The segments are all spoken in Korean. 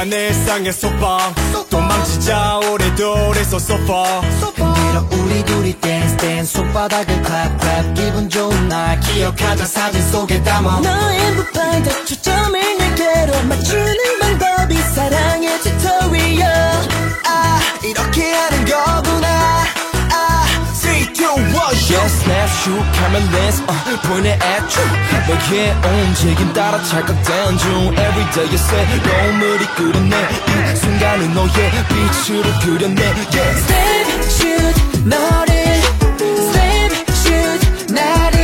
평범한 일상의 소방 도망치자 오래도래서 so far 흔들어 우리 둘이 dance dance 손바닥을 clap clap 기분 좋은 날 기억하자 사진 속에 담아 너의 무반대 초점을 내게로 맞추는 방법이 사랑의 튜토리얼 아 이렇게 하는 거구나 아 3, 2, 1 Yes, snapshot, camera lens, 보이네 at you 너의 움직임 따라 찰칵대는 중 Everyday you say 너무리 그렸네 이 순간은 너의 빛으로 그렸네 yeah. Step, shoot, 너를 Step, shoot, 나를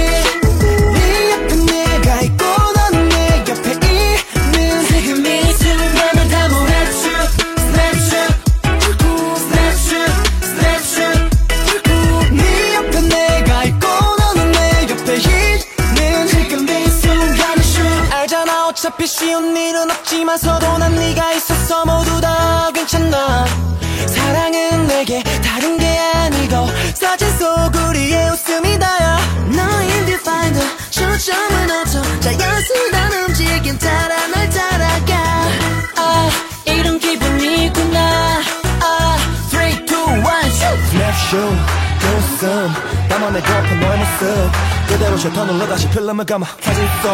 네 옆에 내가 있고 너는 내 옆에 있는 지금 이 순간을 다 몰아줘 Snapshot Snapshot Snapshot 네 옆에 내가 있고 너는 내 옆에 있는 지금 이 순간을 shoot 알잖아 어차피 쉬운 일은 없지만서도 난 네가 있어서 모두 다 괜찮아 사랑은 내게 다른 게 아니고 사진 속 우리의 웃음이 다야 너인 디파인더 초점을 맞춰 자연스러운 움직임 따라 널 따라가 아 이런 기분이구나 아 3, 2, 1 shoot Snapshot 웃음 나만의 거품 너의 모습 그대로 셔터 눌러 다시 필름을 감아 사진 속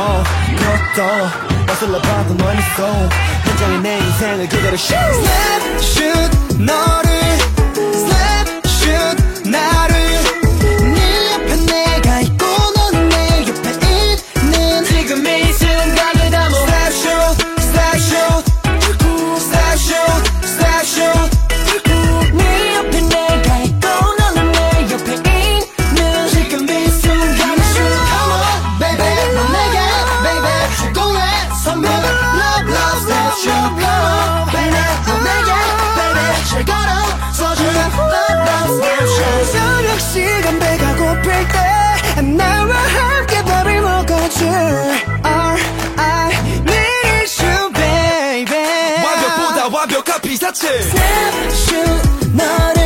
그것도 거슬러 봐도 너의 미소 현장에 내 인생을 그대로 shoot Snapshot 너를 Snapshot 나를 네 옆에 내가 있고 너는 내 옆에 있는 지금 이 순간을 다 몰아 Snapshot Snapshot Snapshot Snapshot 네 옆에 내가 있고 너는 내 옆에 있는 지금 이 순간을 shoot Come on baby 넌 내게 baby 주공의 선물 Love love Snapshot Come on baby 넌 내게 baby 잘 걸어 써주는 Love love Snapshot 저녁 시간 배가 고플 때 나와 함께 밥을 먹어줄 All I need is you baby 완벽보다 완벽한 피사체 Snapshot 너를